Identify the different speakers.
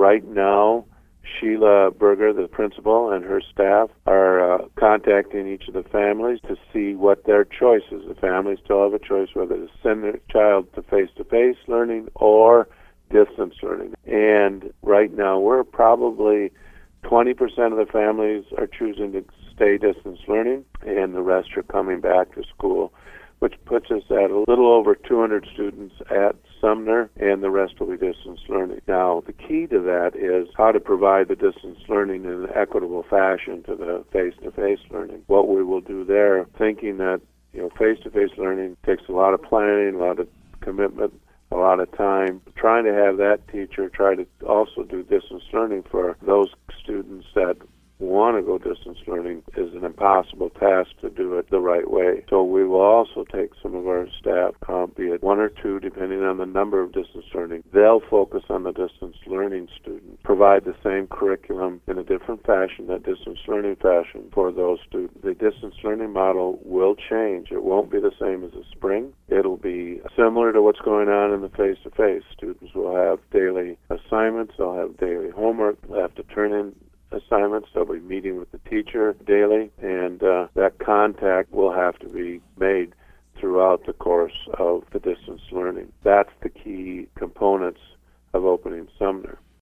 Speaker 1: Right now, Sheila Berger, the principal, and her staff are contacting each of the families to see what their choice is. The families still have a choice whether to send their child to face-to-face learning or distance learning. And right now, we're probably 20% of the families are choosing to stay distance learning, and the rest are coming back to school, which puts us at a little over 200 students at Sumner, and the rest will be distance learning. Now, the key to that is how to provide the distance learning in an equitable fashion to the face-to-face learning. What we will do there, thinking that face-to-face learning takes a lot of planning, a lot of commitment, a lot of time, trying to have that teacher try to also do distance learning for those students that want to go distance learning is an impossible task to do it the right way. So we will also take some of our staff, be it one or two, depending on the number of distance learning. They'll focus on the distance learning student, provide the same curriculum in a different fashion, that distance learning fashion for those students. The distance learning model will change. It won't be the same as the spring. It'll be similar to what's going on in the face-to-face. Students will have daily assignments. They'll have daily homework. They'll have to turn in assignments. They'll be meeting with the teacher daily, and that contact will have to be made throughout the course of the distance learning. That's the key components of opening Sumner.